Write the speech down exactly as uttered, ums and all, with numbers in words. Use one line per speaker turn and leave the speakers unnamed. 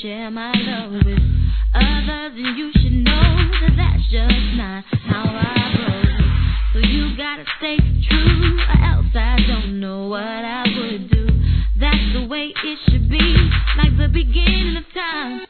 share my love with others, and you should know that that's just not how I roll. So you gotta stay true, or else I don't know what I would do. That's the way it should be, like the beginning of time.